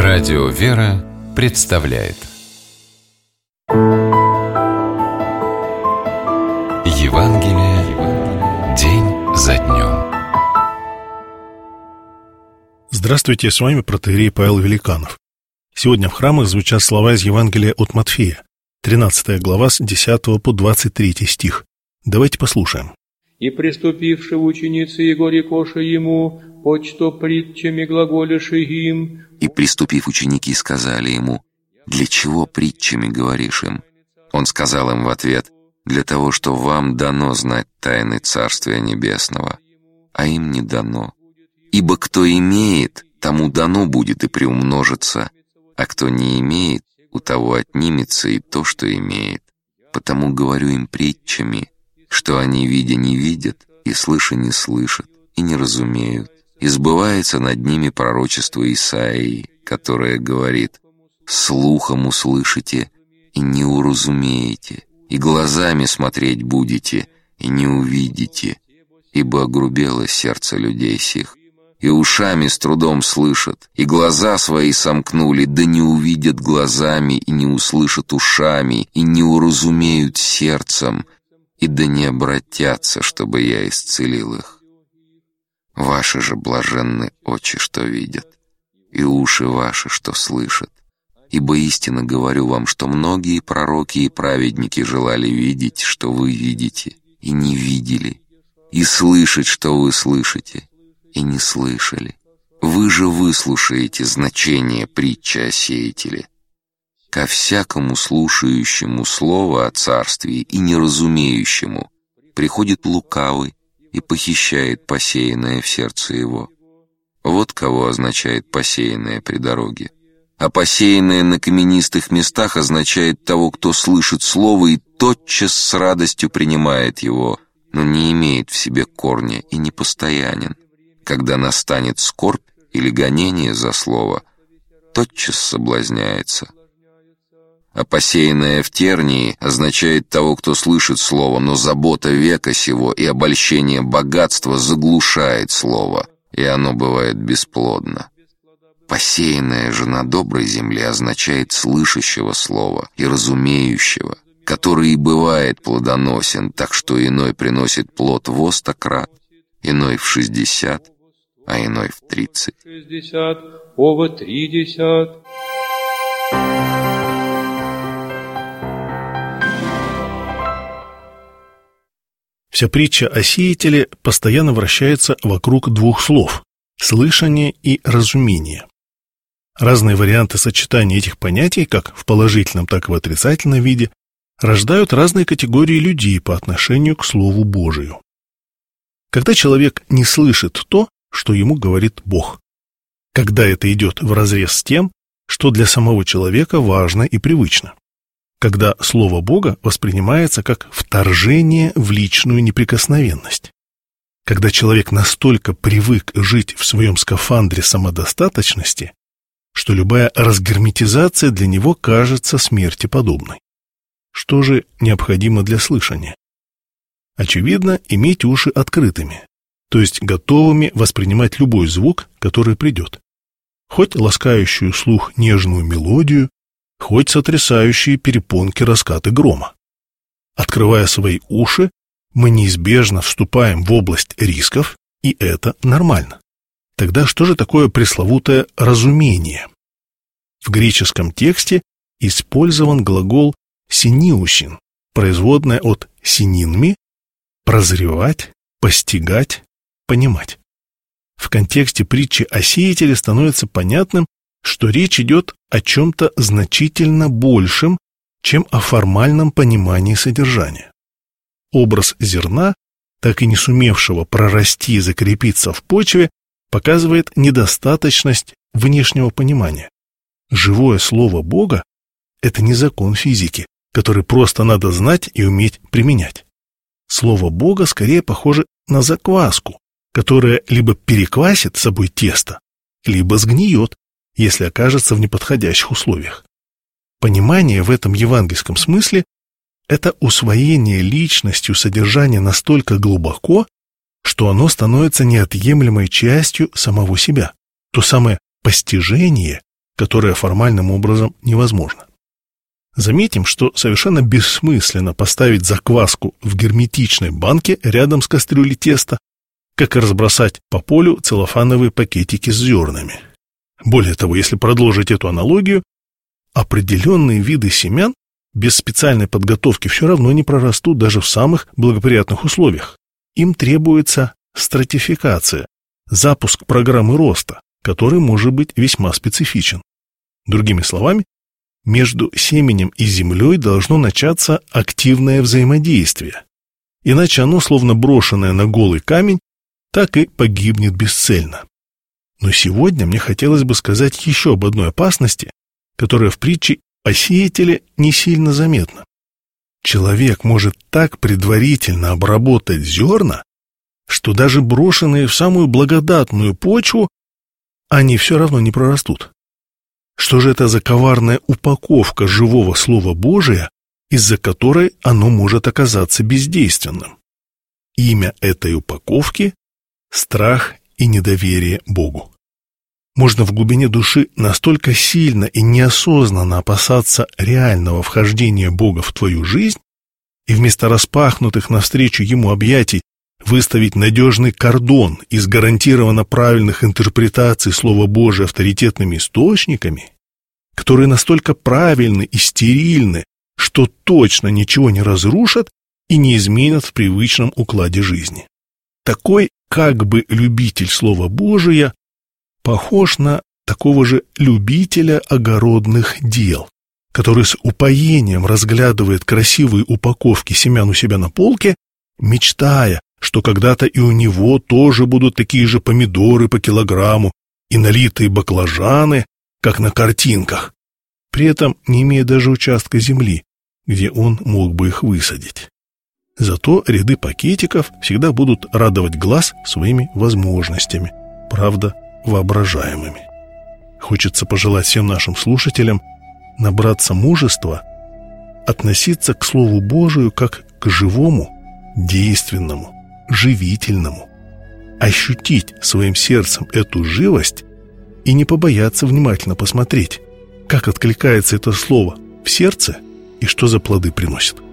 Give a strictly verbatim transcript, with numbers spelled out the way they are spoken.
Радио «Вера» представляет Евангелие день за днем. Здравствуйте, с вами протоиерей Павел Великанов. Сегодня в храмах звучат слова из Евангелия от Матфея, тринадцатая глава, с десятого по двадцать третий стих. Давайте послушаем. «И приступивши ученицы Его рекоши Ему, почто притчами глаголиши им». И приступив ученики, сказали Ему: «Для чего притчами говоришь им?» Он сказал им в ответ: «Для того, что вам дано знать тайны Царствия Небесного, а им не дано. Ибо кто имеет, тому дано будет и приумножится, а кто не имеет, у того отнимется и то, что имеет. Потому говорю им притчами, что они, видя, не видят, и слыша, не слышат, и не разумеют. И сбывается над ними пророчество Исаии, которое говорит: слухом услышите, и не уразумеете, и глазами смотреть будете, и не увидите, ибо огрубело сердце людей сих, и ушами с трудом слышат, и глаза свои сомкнули, да не увидят глазами, и не услышат ушами, и не уразумеют сердцем, и да не обратятся, чтобы я исцелил их. Ваши же блаженны очи, что видят, и уши ваши, что слышат. Ибо истинно говорю вам, что многие пророки и праведники желали видеть, что вы видите, и не видели, и слышать, что вы слышите, и не слышали. Вы же выслушаете значение притчи о сеятеле. Ко всякому слушающему слово о царстве и неразумеющему приходит лукавый и похищает посеянное в сердце его. Вот кого означает посеянное при дороге. А посеянное на каменистых местах означает того, кто слышит слово и тотчас с радостью принимает его, но не имеет в себе корня и не постоянен. Когда настанет скорбь или гонение за слово, тотчас соблазняется. А посеянное в тернии означает того, кто слышит слово, но забота века сего и обольщение богатства заглушает слово, и оно бывает бесплодно. Посеянное же на доброй земле означает слышащего слова и разумеющего, который и бывает плодоносен, так что иной приносит плод во сто крат, иной в шестьдесят, а иной в тридцать. Шестьдесят, ово тридесят. Вся притча о сеятеле постоянно вращается вокруг двух слов – слышание и разумение. Разные варианты сочетания этих понятий, как в положительном, так и в отрицательном виде, рождают разные категории людей по отношению к Слову Божию. Когда человек не слышит то, что ему говорит Бог, когда это идет вразрез с тем, что для самого человека важно и привычно, когда Слово Бога воспринимается как вторжение в личную неприкосновенность, когда человек настолько привык жить в своем скафандре самодостаточности, что любая разгерметизация для него кажется смерти подобной. Что же необходимо для слышания? Очевидно, иметь уши открытыми, то есть готовыми воспринимать любой звук, который придет, хоть ласкающую слух нежную мелодию, хоть сотрясающие перепонки раскаты грома. Открывая свои уши, мы неизбежно вступаем в область рисков, и это нормально. Тогда что же такое пресловутое разумение? В греческом тексте использован глагол «синиусин», производная от «сининми» – прозревать, постигать, понимать. В контексте притчи о сеятеле становится понятным, что речь идет о чем-то значительно большем, чем о формальном понимании содержания. Образ зерна, так и не сумевшего прорасти и закрепиться в почве, показывает недостаточность внешнего понимания. Живое слово Бога – это не закон физики, который просто надо знать и уметь применять. Слово Бога скорее похоже на закваску, которая либо переквасит собой тесто, либо сгниет, если окажется в неподходящих условиях. Понимание в этом евангельском смысле – это усвоение личностью содержания настолько глубоко, что оно становится неотъемлемой частью самого себя. То самое постижение, которое формальным образом невозможно. Заметим, что совершенно бессмысленно поставить закваску в герметичной банке рядом с кастрюлей теста, как и разбросать по полю целлофановые пакетики с зернами. Более того, если продолжить эту аналогию, определенные виды семян без специальной подготовки все равно не прорастут даже в самых благоприятных условиях. Им требуется стратификация, запуск программы роста, который может быть весьма специфичен. Другими словами, между семенем и землей должно начаться активное взаимодействие, иначе оно, словно брошенное на голый камень, так и погибнет бесцельно. Но сегодня мне хотелось бы сказать еще об одной опасности, которая в притче о сеятеле не сильно заметна. Человек может так предварительно обработать зерна, что даже брошенные в самую благодатную почву, они все равно не прорастут. Что же это за коварная упаковка живого Слова Божия, из-за которой оно может оказаться бездейственным? Имя этой упаковки – страх и недоверие Богу. Можно в глубине души настолько сильно и неосознанно опасаться реального вхождения Бога в твою жизнь и вместо распахнутых навстречу Ему объятий выставить надежный кордон из гарантированно правильных интерпретаций Слова Божия авторитетными источниками, которые настолько правильны и стерильны, что точно ничего не разрушат и не изменят в привычном укладе жизни. Такой как бы любитель Слова Божия похож на такого же любителя огородных дел, который с упоением разглядывает красивые упаковки семян у себя на полке, мечтая, что когда-то и у него тоже будут такие же помидоры по килограмму и налитые баклажаны, как на картинках, при этом не имея даже участка земли, где он мог бы их высадить. Зато ряды пакетиков всегда будут радовать глаз своими возможностями, правда, воображаемыми. Хочется пожелать всем нашим слушателям набраться мужества, относиться к Слову Божию как к живому, действенному, живительному, ощутить своим сердцем эту живость и не побояться внимательно посмотреть, как откликается это слово в сердце и что за плоды приносит.